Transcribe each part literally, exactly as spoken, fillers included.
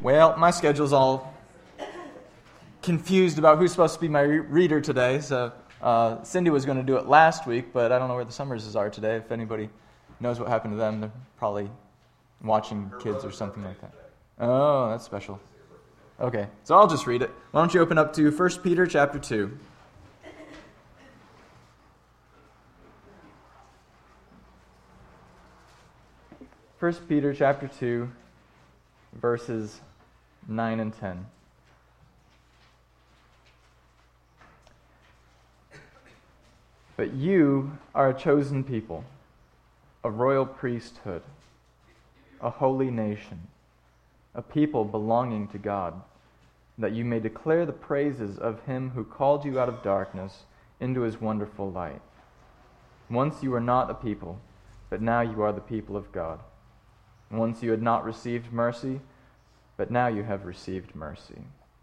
Well, my schedule's all confused about who's supposed to be my re- reader today. So uh, Cindy was going to do it last week, but I don't know where the Summerses are today. If anybody knows what happened to them, they're probably watching kids or something like that. Oh, that's special. Okay, so I'll just read it. Why don't you open up to First Peter chapter two. First Peter chapter two, verses nine and ten. But you are a chosen people, a royal priesthood, a holy nation, a people belonging to God, that you may declare the praises of him who called you out of darkness into his wonderful light. Once you were not a people, but now you are the people of God. Once you had not received mercy, but now you have received mercy.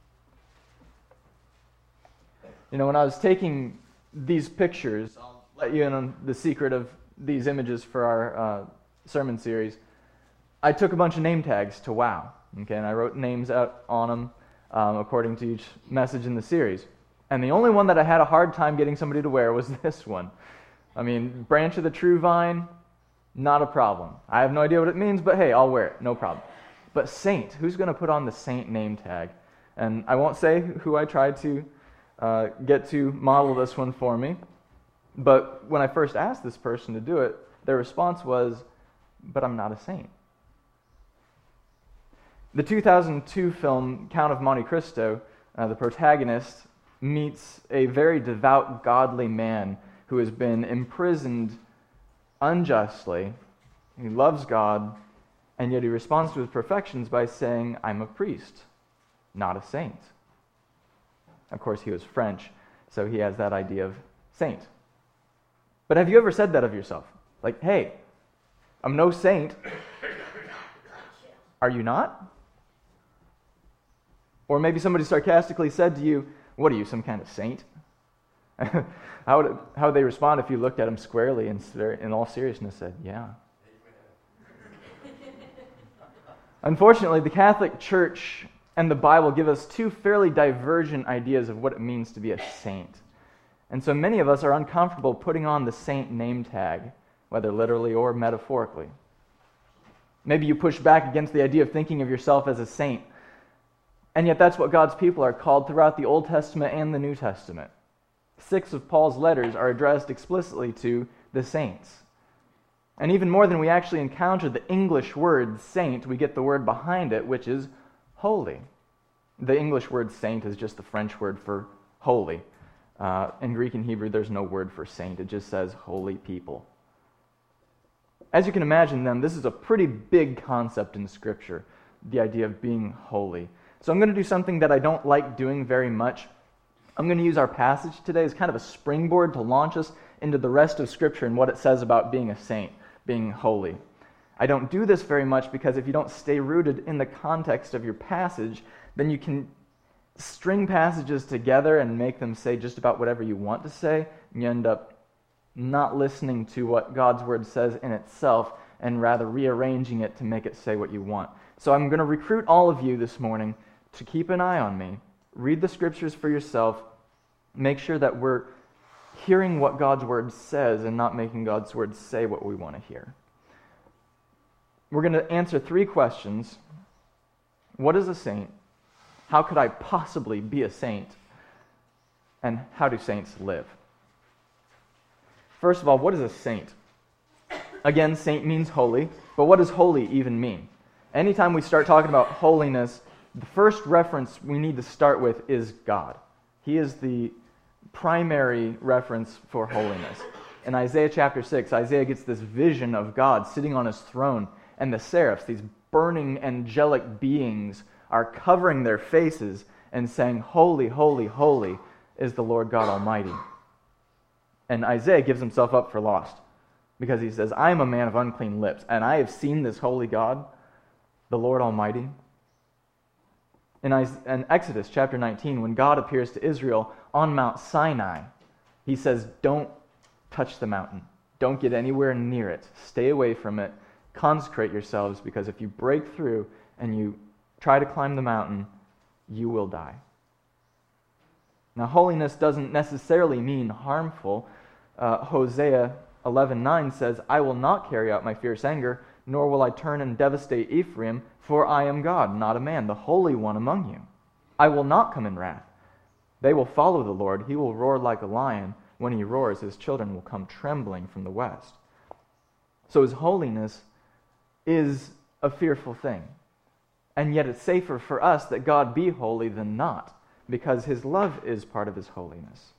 You know, when I was taking these pictures, I'll let you in on the secret of these images for our uh, sermon series. I took a bunch of name tags to WOW, okay, and I wrote names out on them um, according to each message in the series. And the only one that I had a hard time getting somebody to wear was this one. I mean, Branch of the True Vine, not a problem. I have no idea what it means, but hey, I'll wear it, no problem. But Saint, who's going to put on the Saint name tag? And I won't say who I tried to uh, get to model this one for me, but when I first asked this person to do it, their response was, but I'm not a saint. The two thousand two film Count of Monte Cristo, uh, the protagonist meets a very devout, godly man who has been imprisoned unjustly. He loves God, and yet he responds to his perfections by saying, I'm a priest, not a saint. Of course, he was French, so he has that idea of saint. But have you ever said that of yourself? Like, hey, I'm no saint. Are you not? Or maybe somebody sarcastically said to you, what are you, some kind of saint? How would, it, how would they respond if you looked at them squarely and in all seriousness said, yeah? Unfortunately, the Catholic Church and the Bible give us two fairly divergent ideas of what it means to be a saint. And so many of us are uncomfortable putting on the saint name tag, whether literally or metaphorically. Maybe you push back against the idea of thinking of yourself as a saint. And yet that's what God's people are called throughout the Old Testament and the New Testament. Six of Paul's letters are addressed explicitly to the saints. And even more than we actually encounter the English word saint, we get the word behind it, which is holy. The English word saint is just the French word for holy. Uh, in Greek and Hebrew, there's no word for saint. It just says holy people. As you can imagine, then, this is a pretty big concept in Scripture, the idea of being holy. So I'm going to do something that I don't like doing very much. I'm going to use our passage today as kind of a springboard to launch us into the rest of Scripture and what it says about being a saint, being holy. I don't do this very much because if you don't stay rooted in the context of your passage, then you can string passages together and make them say just about whatever you want to say, and you end up not listening to what God's Word says in itself and rather rearranging it to make it say what you want. So I'm going to recruit all of you this morning to keep an eye on me. Read the Scriptures for yourself. Make sure that we're hearing what God's Word says and not making God's Word say what we want to hear. We're going to answer three questions. What is a saint? How could I possibly be a saint? And how do saints live? First of all, what is a saint? Again, saint means holy, but what does holy even mean? Anytime we start talking about holiness, the first reference we need to start with is God. He is the primary reference for holiness. In Isaiah chapter six, Isaiah gets this vision of God sitting on his throne, and the seraphs, these burning angelic beings, are covering their faces and saying, holy, holy, holy is the Lord God Almighty. And Isaiah gives himself up for lost because he says, I am a man of unclean lips, and I have seen this holy God, the Lord Almighty. In Exodus chapter nineteen, when God appears to Israel on Mount Sinai, he says, don't touch the mountain. Don't get anywhere near it. Stay away from it. Consecrate yourselves, because if you break through and you try to climb the mountain, you will die. Now, holiness doesn't necessarily mean harmful. Uh, Hosea eleven nine says, I will not carry out my fierce anger, nor will I turn and devastate Ephraim, for I am God, not a man, the Holy One among you. I will not come in wrath. They will follow the Lord. He will roar like a lion. When he roars, his children will come trembling from the west. So his holiness is a fearful thing. And yet it's safer for us that God be holy than not, because his love is part of his holiness.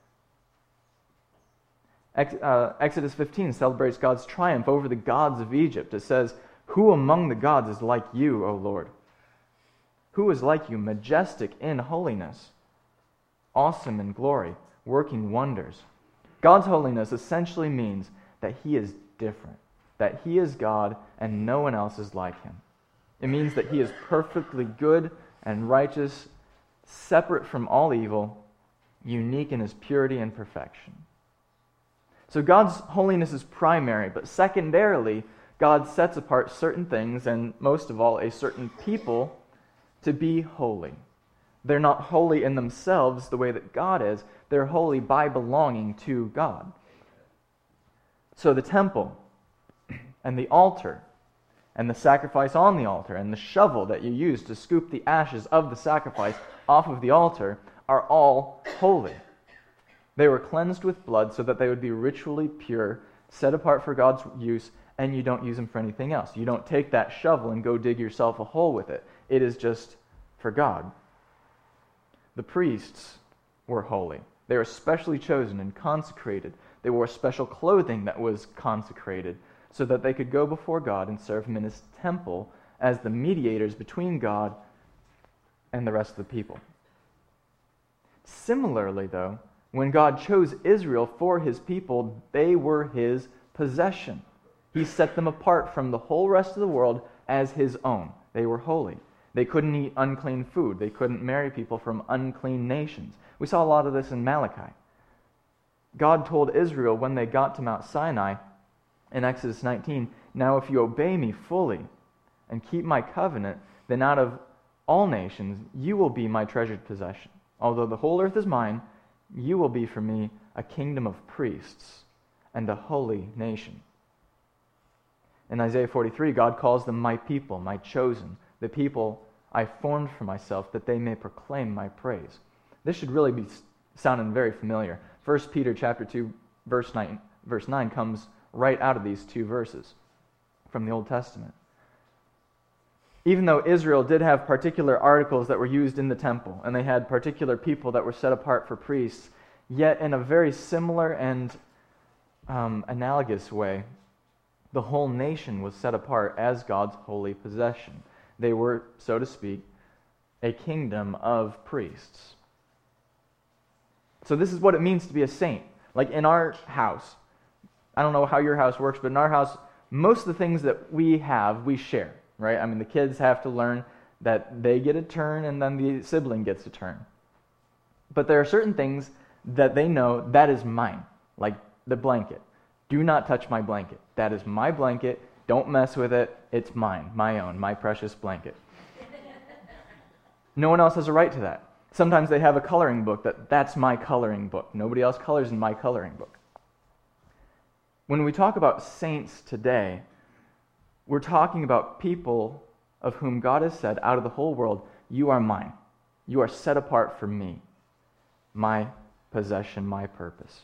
Exodus fifteen celebrates God's triumph over the gods of Egypt. It says, who among the gods is like you, O Lord? Who is like you, majestic in holiness, awesome in glory, working wonders? God's holiness essentially means that he is different, that he is God and no one else is like him. It means that he is perfectly good and righteous, separate from all evil, unique in his purity and perfection. So God's holiness is primary, but secondarily, God sets apart certain things, and most of all, a certain people, to be holy. They're not holy in themselves the way that God is. They're holy by belonging to God. So the temple, and the altar, and the sacrifice on the altar, and the shovel that you use to scoop the ashes of the sacrifice off of the altar are all holy. They were cleansed with blood so that they would be ritually pure, set apart for God's use, and you don't use them for anything else. You don't take that shovel and go dig yourself a hole with it. It is just for God. The priests were holy. They were specially chosen and consecrated. They wore special clothing that was consecrated so that they could go before God and serve him in his temple as the mediators between God and the rest of the people. Similarly, though, when God chose Israel for his people, they were his possession. He set them apart from the whole rest of the world as his own. They were holy. They couldn't eat unclean food. They couldn't marry people from unclean nations. We saw a lot of this in Malachi. God told Israel when they got to Mount Sinai in Exodus nineteen, now if you obey me fully and keep my covenant, then out of all nations you will be my treasured possession. Although the whole earth is mine, you will be for me a kingdom of priests and a holy nation. In Isaiah forty-three, God calls them my people, my chosen, the people I formed for myself, that they may proclaim my praise. This should really be sounding very familiar. First Peter chapter two, verse nine, verse nine comes right out of these two verses from the Old Testament. Even though Israel did have particular articles that were used in the temple, and they had particular people that were set apart for priests, yet in a very similar and um, analogous way, the whole nation was set apart as God's holy possession. They were, so to speak, a kingdom of priests. So this is what it means to be a saint. Like in our house, I don't know how your house works, but in our house, most of the things that we have, we share, right? I mean, the kids have to learn that they get a turn and then the sibling gets a turn. But there are certain things that they know that is mine, like the blanket. Do not touch my blanket. That is my blanket. Don't mess with it. It's mine, my own, my precious blanket. No one else has a right to that. Sometimes they have a coloring book that that's my coloring book. Nobody else colors in my coloring book. When we talk about saints today, we're talking about people of whom God has said out of the whole world, you are mine. You are set apart for me, my possession, my purpose.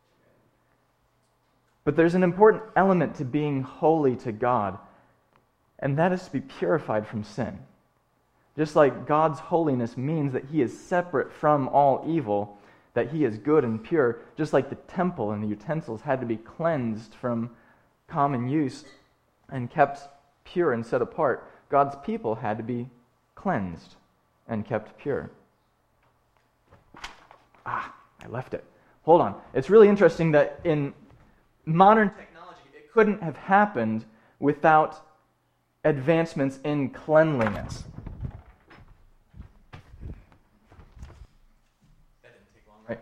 But there's an important element to being holy to God, and that is to be purified from sin. Just like God's holiness means that he is separate from all evil, that he is good and pure, just like the temple and the utensils had to be cleansed from common use and kept pure and set apart, God's people had to be cleansed and kept pure. Ah, I left it. Hold on. It's really interesting that in modern technology, it couldn't have happened without advancements in cleanliness. That didn't take long, right?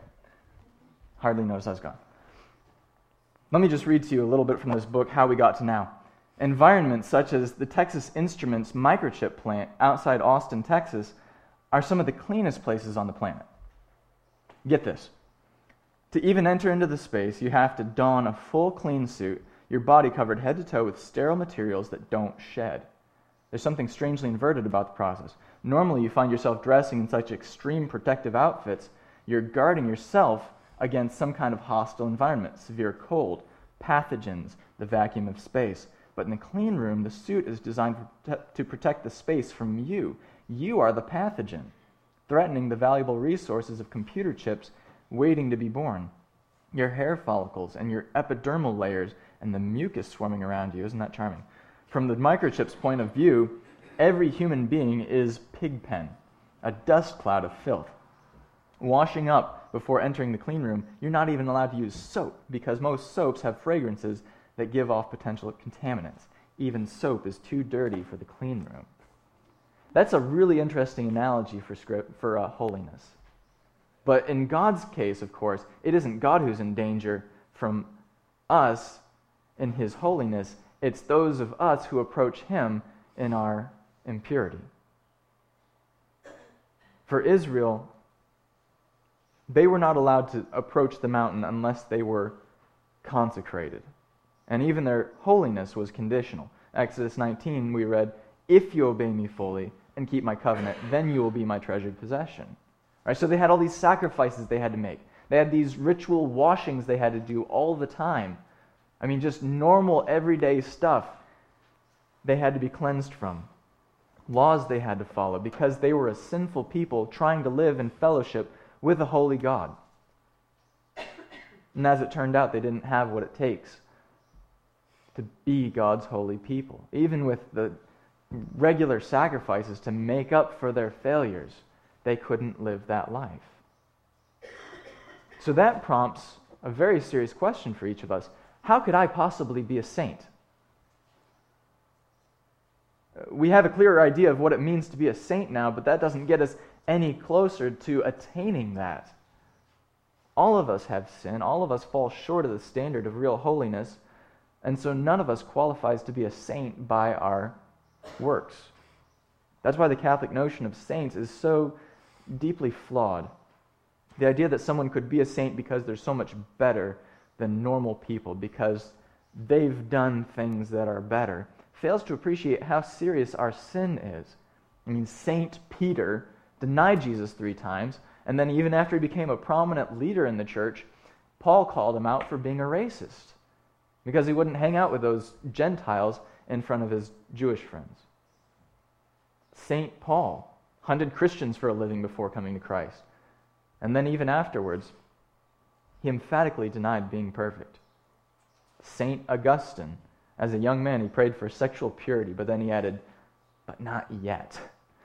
Hardly noticed I was gone. Let me just read to you a little bit from this book, How We Got to Now. Environments such as the Texas Instruments microchip plant outside Austin, Texas, are some of the cleanest places on the planet. Get this. To even enter into the space, you have to don a full clean suit, your body covered head to toe with sterile materials that don't shed. There's something strangely inverted about the process. Normally, you find yourself dressing in such extreme protective outfits, you're guarding yourself against some kind of hostile environment, severe cold, pathogens, the vacuum of space. But in the clean room, the suit is designed to protect the space from you. You are the pathogen, threatening the valuable resources of computer chips waiting to be born. Your hair follicles and your epidermal layers and the mucus swarming around you. Isn't that charming? From the microchip's point of view, every human being is Pigpen, a dust cloud of filth. Washing up before entering the clean room, you're not even allowed to use soap because most soaps have fragrances that give off potential contaminants. Even soap is too dirty for the clean room. That's a really interesting analogy for script, for uh, holiness. But in God's case, of course, it isn't God who's in danger from us in his holiness. It's those of us who approach him in our impurity. For Israel, they were not allowed to approach the mountain unless they were consecrated. And even their holiness was conditional. Exodus nineteen, we read, "If you obey me fully and keep my covenant, then you will be my treasured possession." Right? So they had all these sacrifices they had to make. They had these ritual washings they had to do all the time. I mean, just normal, everyday stuff they had to be cleansed from. Laws they had to follow because they were a sinful people trying to live in fellowship with a holy God. And as it turned out, they didn't have what it takes to be God's holy people. Even with the regular sacrifices to make up for their failures, they couldn't live that life. So that prompts a very serious question for each of us. How could I possibly be a saint? We have a clearer idea of what it means to be a saint now, but that doesn't get us any closer to attaining that. All of us have sin. All of us fall short of the standard of real holiness, and so none of us qualifies to be a saint by our works. That's why the Catholic notion of saints is so deeply flawed. The idea that someone could be a saint because they're so much better than normal people, because they've done things that are better, fails to appreciate how serious our sin is. I mean, Saint Peter denied Jesus three times, and then even after he became a prominent leader in the church, Paul called him out for being a racist because he wouldn't hang out with those Gentiles in front of his Jewish friends. Saint Paul hunted Christians for a living before coming to Christ, and then even afterwards, he emphatically denied being perfect. Saint Augustine, as a young man, he prayed for sexual purity, but then he added, "but not yet."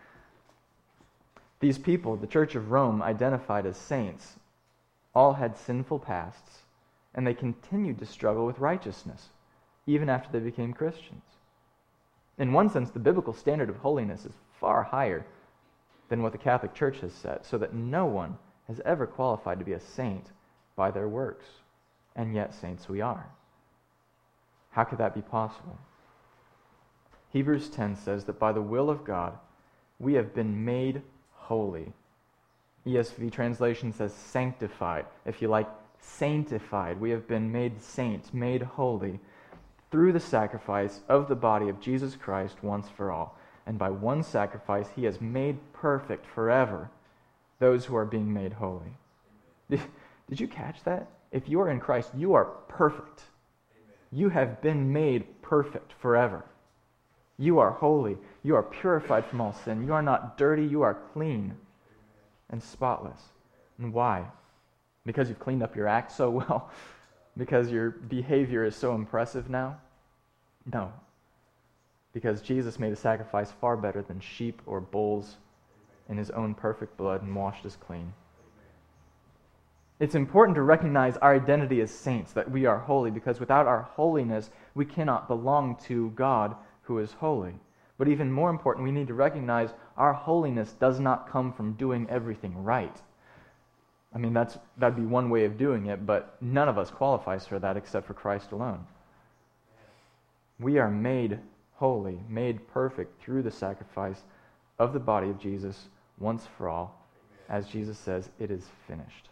These people, the Church of Rome identified as saints, all had sinful pasts, and they continued to struggle with righteousness, even after they became Christians. In one sense, the biblical standard of holiness is far higher than what the Catholic Church has set, so that no one has ever qualified to be a saint by their works, and yet saints we are. How could that be possible? Hebrews ten says that by the will of God, we have been made holy. E S V translation says sanctified. If you like, sanctified. We have been made saints, made holy, through the sacrifice of the body of Jesus Christ once for all. And by one sacrifice, he has made perfect forever those who are being made holy. Did, did you catch that? If you are in Christ, you are perfect. You have been made perfect forever. You are holy. You are purified from all sin. You are not dirty. You are clean and spotless. And why? Because you've cleaned up your act so well? Because your behavior is so impressive now? No. Because Jesus made a sacrifice far better than sheep or bulls in his own perfect blood and washed us clean. It's important to recognize our identity as saints, that we are holy, because without our holiness, we cannot belong to God who is holy. But even more important, we need to recognize our holiness does not come from doing everything right. I mean, that's that'd be one way of doing it, but none of us qualifies for that except for Christ alone. We are made holy, made perfect through the sacrifice of the body of Jesus once for all. As Jesus says, it is finished.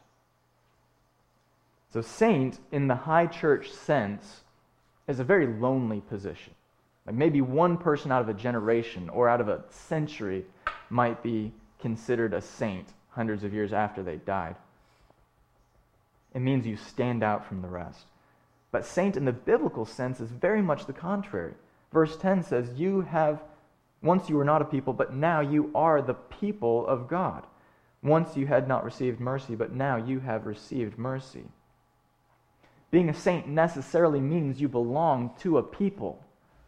So saint, in the high church sense, is a very lonely position. Like maybe one person out of a generation or out of a century might be considered a saint hundreds of years after they died. It means you stand out from the rest. But saint in the biblical sense is very much the contrary. Verse ten says, you have, once you were not a people, but now you are the people of God. Once you had not received mercy, but now you have received mercy. Being a saint necessarily means you belong to a people.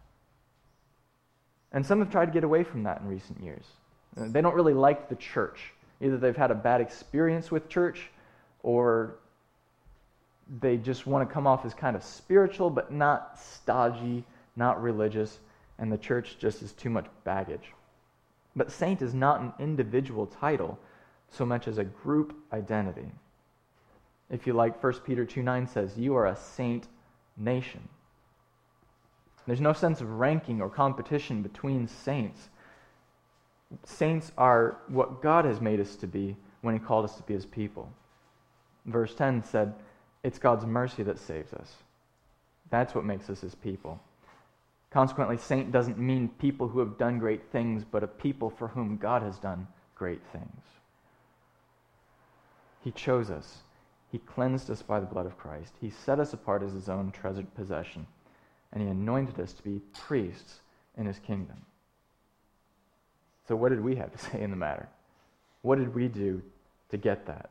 And some have tried to get away from that in recent years. They don't really like the church. Either they've had a bad experience with church, or they just want to come off as kind of spiritual, but not stodgy, not religious, and the church just is too much baggage. But saint is not an individual title so much as a group identity. If you like, First Peter two nine says, you are a saint nation. There's no sense of ranking or competition between saints. Saints are what God has made us to be when He called us to be His people. Verse ten said, it's God's mercy that saves us. That's what makes us His people. Consequently, saint doesn't mean people who have done great things, but a people for whom God has done great things. He chose us. He cleansed us by the blood of Christ. He set us apart as His own treasured possession. And He anointed us to be priests in His kingdom. So what did we have to say in the matter? What did we do to get that?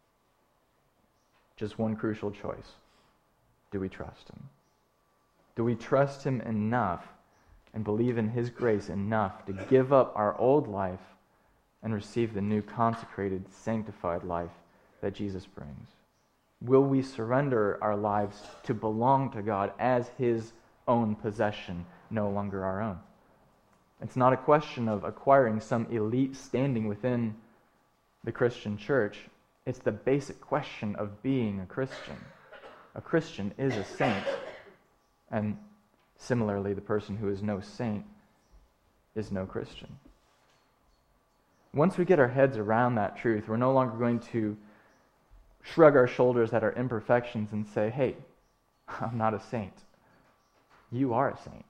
Just one crucial choice. Do we trust Him? Do we trust Him enough and believe in His grace enough to give up our old life and receive the new consecrated, sanctified life that Jesus brings? Will we surrender our lives to belong to God as His own possession, no longer our own? It's not a question of acquiring some elite standing within the Christian church. It's the basic question of being a Christian. A Christian is a saint. And similarly, the person who is no saint is no Christian. Once we get our heads around that truth, we're no longer going to shrug our shoulders at our imperfections and say, hey, I'm not a saint. You are a saint.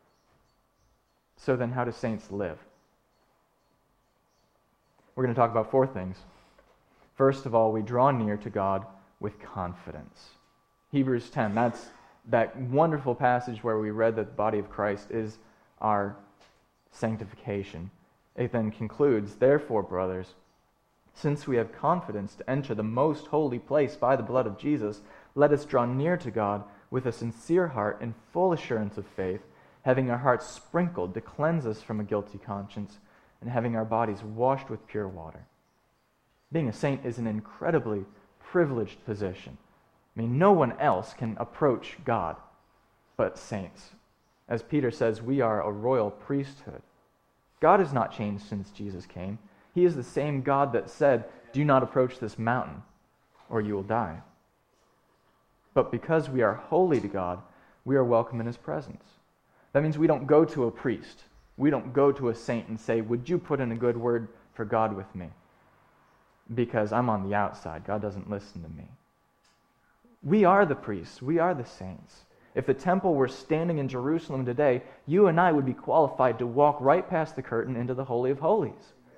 So then how do saints live? We're going to talk about four things. First of all, we draw near to God with confidence. Hebrews ten, that's that wonderful passage where we read that the body of Christ is our sanctification. It then concludes, therefore, brothers, since we have confidence to enter the most holy place by the blood of Jesus, let us draw near to God with a sincere heart and full assurance of faith, having our hearts sprinkled to cleanse us from a guilty conscience, and having our bodies washed with pure water. Being a saint is an incredibly privileged position. I mean, no one else can approach God but saints. As Peter says, we are a royal priesthood. God has not changed since Jesus came. He is the same God that said, do not approach this mountain, or you will die. But because we are holy to God, we are welcome in His presence. That means we don't go to a priest. We don't go to a saint and say, would you put in a good word for God with me? Because I'm on the outside. God doesn't listen to me. We are the priests. We are the saints. If the temple were standing in Jerusalem today, you and I would be qualified to walk right past the curtain into the Holy of Holies.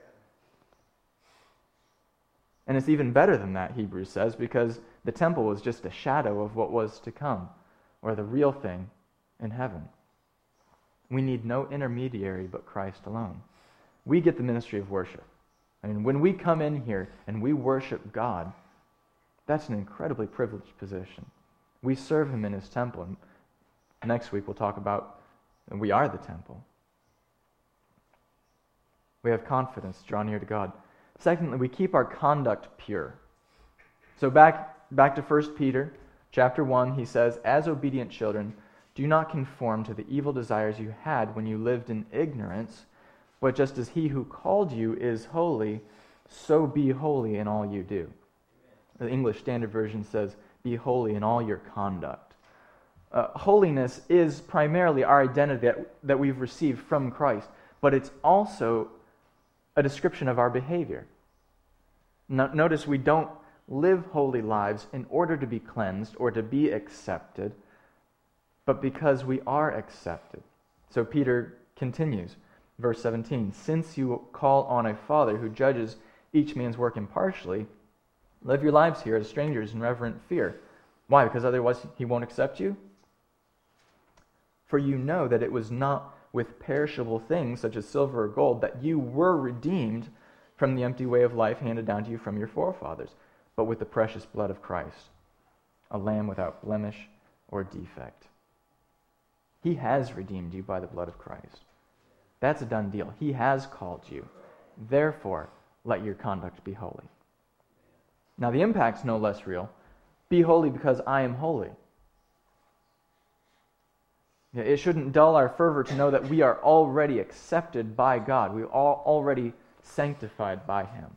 And it's even better than that, Hebrews says, because the temple was just a shadow of what was to come, or the real thing in heaven. We need no intermediary but Christ alone. We get the ministry of worship. I mean, when we come in here and we worship God, that's an incredibly privileged position. We serve Him in His temple. And next week we'll talk about, and we are the temple. We have confidence, draw near to God. Secondly, we keep our conduct pure. So back, back to First Peter chapter one, he says, as obedient children, do not conform to the evil desires you had when you lived in ignorance, but just as He who called you is holy, so be holy in all you do. The English Standard Version says, be holy in all your conduct. Uh, holiness is primarily our identity that, that we've received from Christ, but it's also a description of our behavior. No, notice we don't live holy lives in order to be cleansed or to be accepted, but because we are accepted. So Peter continues, verse seventeen, "Since you call on a Father who judges each man's work impartially, live your lives here as strangers in reverent fear." Why? Because otherwise he won't accept you? "For you know that it was not with perishable things such as silver or gold that you were redeemed from the empty way of life handed down to you from your forefathers, but with the precious blood of Christ, a lamb without blemish or defect." He has redeemed you by the blood of Christ. That's a done deal. He has called you. Therefore, let your conduct be holy. Now the impact's no less real. Be holy because I am holy. It shouldn't dull our fervor to know that we are already accepted by God. We are already sanctified by Him.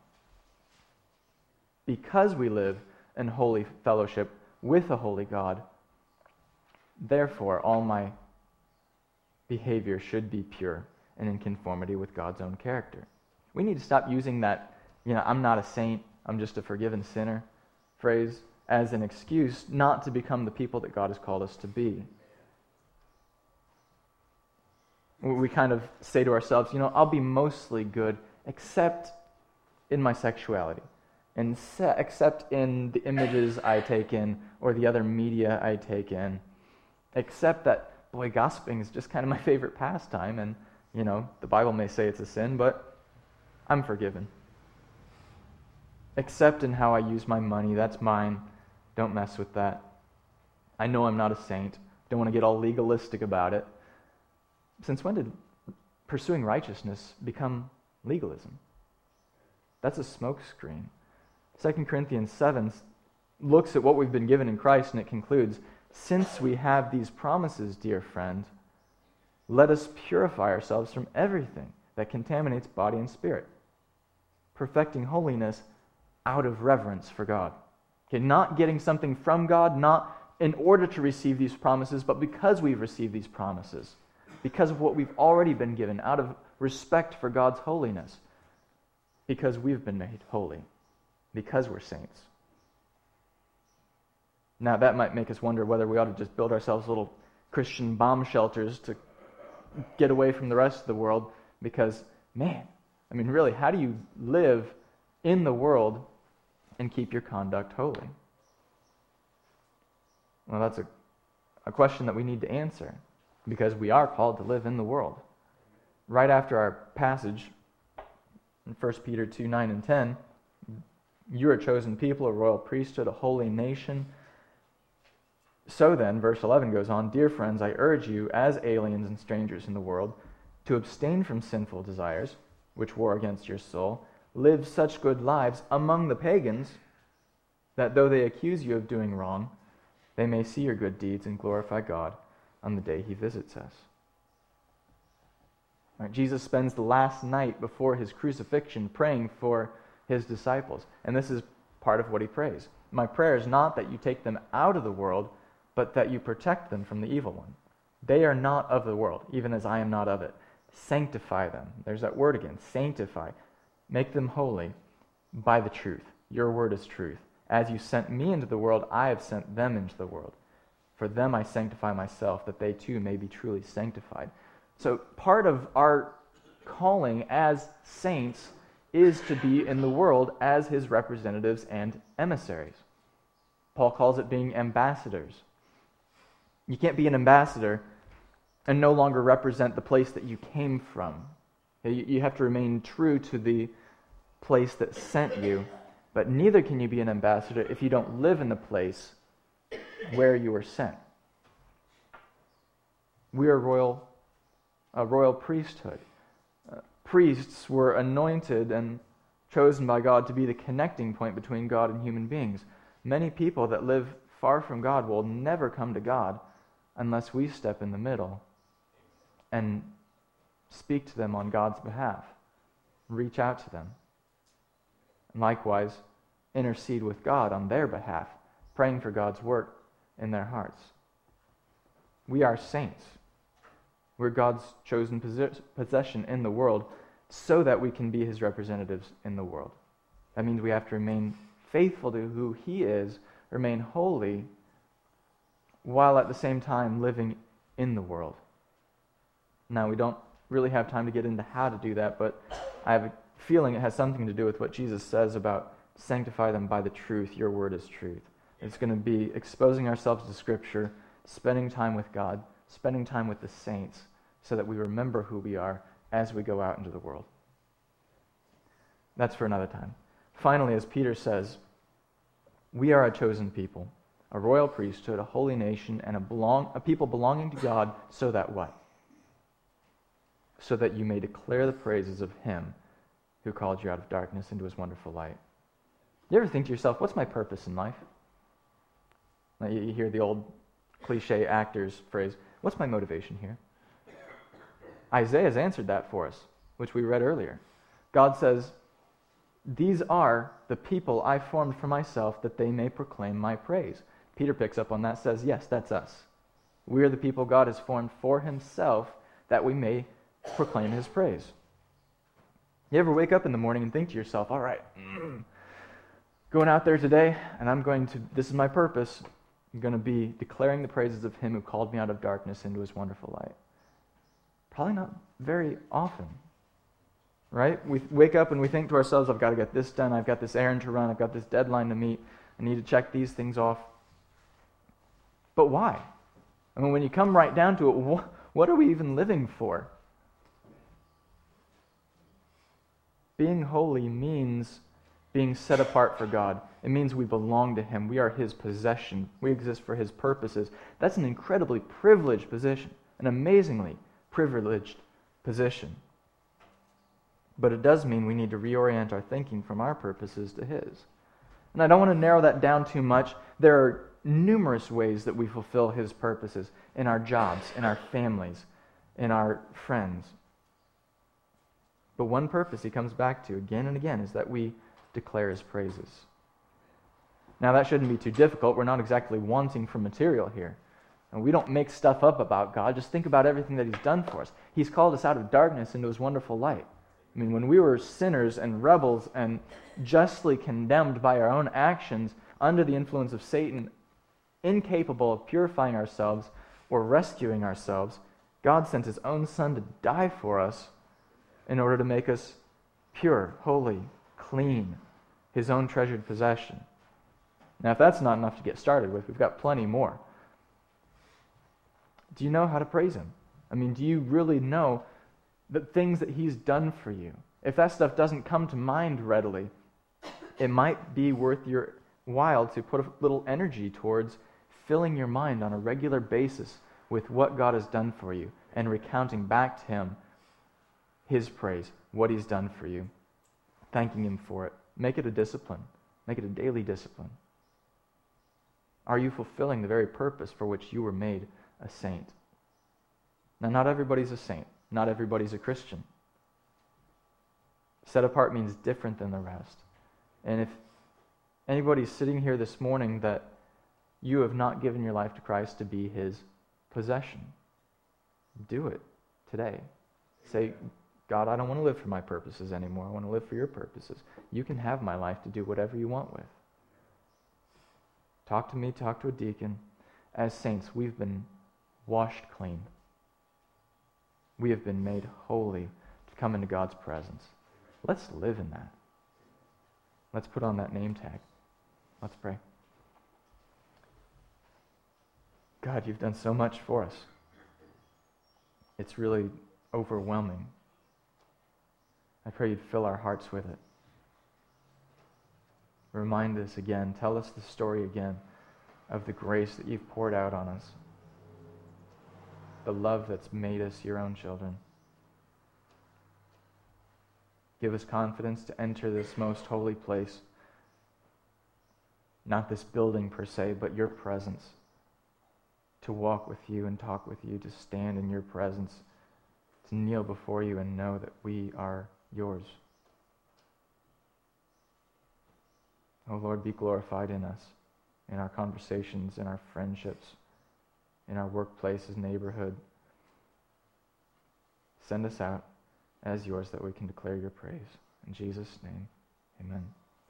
Because we live in holy fellowship with a holy God, therefore all my behavior should be pure and in conformity with God's own character. We need to stop using that, you know, "I'm not a saint, I'm just a forgiven sinner" phrase as an excuse not to become the people that God has called us to be. We kind of say to ourselves, you know, I'll be mostly good except in my sexuality, and se- except in the images I take in or the other media I take in, except that, boy, gossiping is just kind of my favorite pastime, and, you know, the Bible may say it's a sin, but I'm forgiven. Except in how I use my money, that's mine, don't mess with that. I know I'm not a saint, don't want to get all legalistic about it. Since when did pursuing righteousness become legalism? That's a smokescreen. Second Corinthians seven looks at what we've been given in Christ, and it concludes, "Since we have these promises, dear friend, let us purify ourselves from everything that contaminates body and spirit, perfecting holiness out of reverence for God." Okay, not getting something from God, not in order to receive these promises, but because we've received these promises, because of what we've already been given, out of respect for God's holiness, because we've been made holy, because we're saints. Now that might make us wonder whether we ought to just build ourselves little Christian bomb shelters to get away from the rest of the world, because, man, I mean, really, how do you live in the world and keep your conduct holy? Well, that's a, a question that we need to answer, because we are called to live in the world. Right after our passage in First Peter two, nine and ten, "You are a chosen people, a royal priesthood, a holy nation. So then," verse eleven goes on, "Dear friends, I urge you, as aliens and strangers in the world, to abstain from sinful desires, which war against your soul. Live such good lives among the pagans, that though they accuse you of doing wrong, they may see your good deeds and glorify God on the day He visits us." Right, Jesus spends the last night before His crucifixion praying for His disciples. And this is part of what He prays. "My prayer is not that you take them out of the world, but that you protect them from the evil one. They are not of the world, even as I am not of it. Sanctify them." There's that word again, sanctify. "Make them holy by the truth. Your word is truth. As you sent me into the world, I have sent them into the world. For them I sanctify myself, that they too may be truly sanctified." So part of our calling as saints is to be in the world as His representatives and emissaries. Paul calls it being ambassadors. You can't be an ambassador and no longer represent the place that you came from. You have to remain true to the place that sent you, but neither can you be an ambassador if you don't live in the place where you were sent. We are royal, a royal priesthood. Uh, priests were anointed and chosen by God to be the connecting point between God and human beings. Many people that live far from God will never come to God unless we step in the middle and speak to them on God's behalf, reach out to them, and likewise intercede with God on their behalf, praying for God's work in their hearts. We are saints. We're God's chosen posi- possession in the world so that we can be his representatives in the world. That means we have to remain faithful to who he is, remain holy, while at the same time living in the world. Now, we don't really have time to get into how to do that, but I have a feeling it has something to do with what Jesus says about sanctify them by the truth. Your word is truth. It's going to be exposing ourselves to Scripture, spending time with God, spending time with the saints, so that we remember who we are as we go out into the world. That's for another time. Finally, as Peter says, we are a chosen people, a royal priesthood, a holy nation, and a, belong, a people belonging to God, so that what? So that you may declare the praises of him who called you out of darkness into his wonderful light. You ever think to yourself, what's my purpose in life? Now, you hear the old cliche actor's phrase, what's my motivation here? Isaiah's answered that for us, which we read earlier. God says, these are the people I formed for myself, that they may proclaim my praise. Peter picks up on that, says, yes, that's us. We are the people God has formed for himself, that we may proclaim his praise. You ever wake up in the morning and think to yourself, all right, mm, going out there today, and I'm going to, this is my purpose, I'm going to be declaring the praises of him who called me out of darkness into his wonderful light. Probably not very often, right? We wake up and we think to ourselves, I've got to get this done, I've got this errand to run, I've got this deadline to meet, I need to check these things off. But why? I mean, when you come right down to it, what are we even living for? Being holy means being set apart for God. It means we belong to him. We are his possession. We exist for his purposes. That's an incredibly privileged position, an amazingly privileged position. But it does mean we need to reorient our thinking from our purposes to his. And I don't want to narrow that down too much. There are numerous ways that we fulfill his purposes in our jobs, in our families, in our friends. But one purpose he comes back to again and again is that we declare his praises. Now, that shouldn't be too difficult. We're not exactly wanting for material here. And we don't make stuff up about God. Just think about everything that he's done for us. He's called us out of darkness into his wonderful light. I mean, when we were sinners and rebels and justly condemned by our own actions under the influence of Satan, incapable of purifying ourselves or rescuing ourselves, God sent his own Son to die for us in order to make us pure, holy, clean, his own treasured possession. Now, if that's not enough to get started with, we've got plenty more. Do you know how to praise him? I mean, do you really know the things that he's done for you? If that stuff doesn't come to mind readily, it might be worth your while to put a little energy towards filling your mind on a regular basis with what God has done for you and recounting back to him his praise, what he's done for you, thanking him for it. Make it a discipline. Make it a daily discipline. Are you fulfilling the very purpose for which you were made a saint? Now, not everybody's a saint. Not everybody's a Christian. Set apart means different than the rest. And if anybody's sitting here this morning that you have not given your life to Christ to be his possession, do it today. Say, God, I don't want to live for my purposes anymore. I want to live for your purposes. You can have my life to do whatever you want with. Talk to me, talk to a deacon. As saints, we've been washed clean. We have been made holy to come into God's presence. Let's live in that. Let's put on that name tag. Let's pray. God, you've done so much for us. It's really overwhelming. I pray you'd fill our hearts with it. Remind us again, tell us the story again of the grace that you've poured out on us, the love that's made us your own children. Give us confidence to enter this most holy place, not this building per se, but your presence, to walk with you and talk with you, to stand in your presence, to kneel before you and know that we are yours. Oh Lord, be glorified in us, in our conversations, in our friendships, in our workplaces, neighborhood. Send us out as yours that we can declare your praise. In Jesus' name.